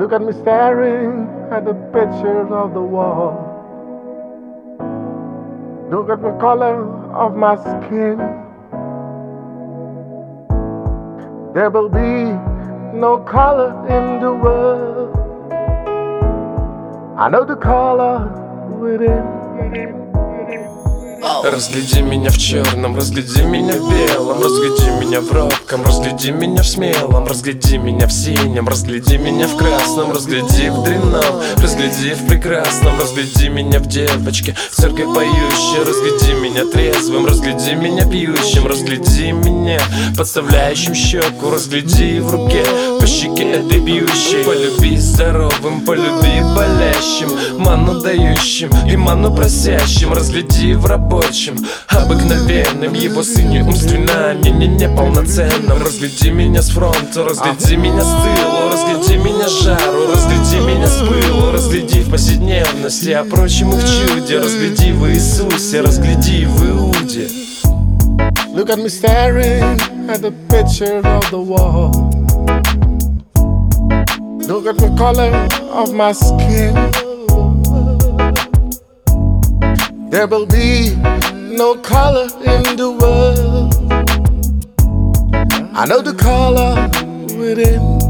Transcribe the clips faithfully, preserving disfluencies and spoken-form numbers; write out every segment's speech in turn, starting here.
Look at me staring at the picture of the wall. Look at the color of my skin. There will be no color in the world. I know the color within. Разгляди меня в черном, разгляди меня в белом, разгляди меня в робком, разгляди меня в смелом, разгляди меня в синем, разгляди меня в красном, разгляди в дрянном, разгляди в прекрасном, разгляди меня в девочке, в церкви поющей, разгляди меня трезвым, разгляди меня пьющим, разгляди меня подставляющим щеку, разгляди в руке по щеке этой бьющей. Полюби здоровым, полюби болящим, ману дающим и ману просящим, разгляди в рабочем, обыкновенным, его сыне умственно, не-не неполноценным. Разгляди меня с фронта, разгляди меня с тылу, разгляди меня с жару, разгляди меня с пылу, разгляди в повседневности, а прочем и в чуде, разгляди в Иисусе, разгляди в Иуде. Look at me staring at the picture of the wall. Look at the color of my skin. There will be no color in the world. I know the color within.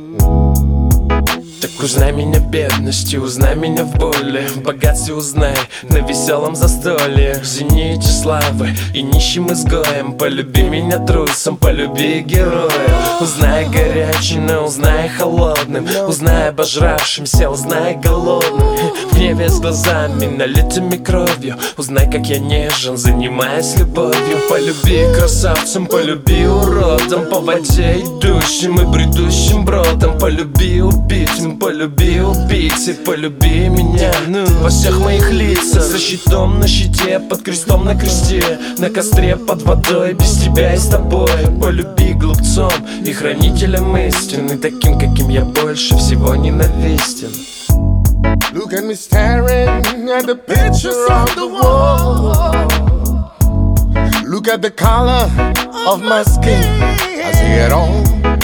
Так узнай меня в бедности, узнай меня в боли, в богатстве узнай, на веселом застолье, в зените славы и нищим изгоем. Полюби меня трусом, полюби героя. Узнай горячим, но узнай холодным, узнай обожравшимся, узнай голодным. В гневе с глазами, налитыми кровью, узнай, как я нежен, занимаясь любовью. Полюби красавцем, полюби уродом, по воде идущим и бредущим бродом. Полюби убитым, полюби убийцы, полюби меня, ну, во всех моих лицах. За щитом на щите, под крестом на кресте, на костре под водой, без тебя и с тобой. Полюби глупцом и хранителем истины, таким, каким я больше всего ненавистен. Look at me staring at the picture of the wall. Look at the color of my skin. I see it all.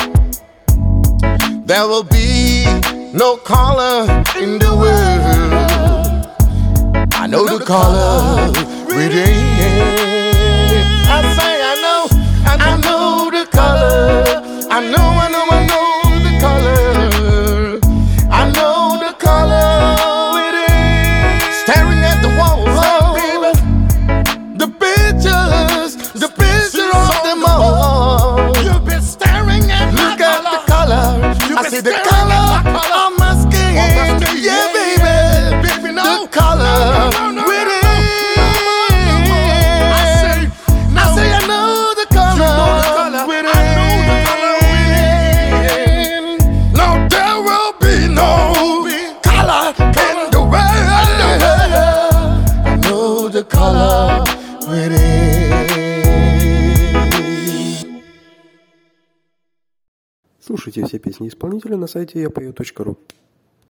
There will be no color in the world. I know the color within. I say I know, I know the color. I know, I know, I know the color. I know the color within. Staring at the walls, baby. The pictures, the pictures of them all. You've been staring at my Look at the color. I see the color. Yeah, baby, baby, no. The color no, no, no, within. I say, I say, I know the color, you know the color. Within. I know the color within. No, there will be no color in the world. I know the color within. Слушайте все песни исполнителя на сайте я пою точка ру.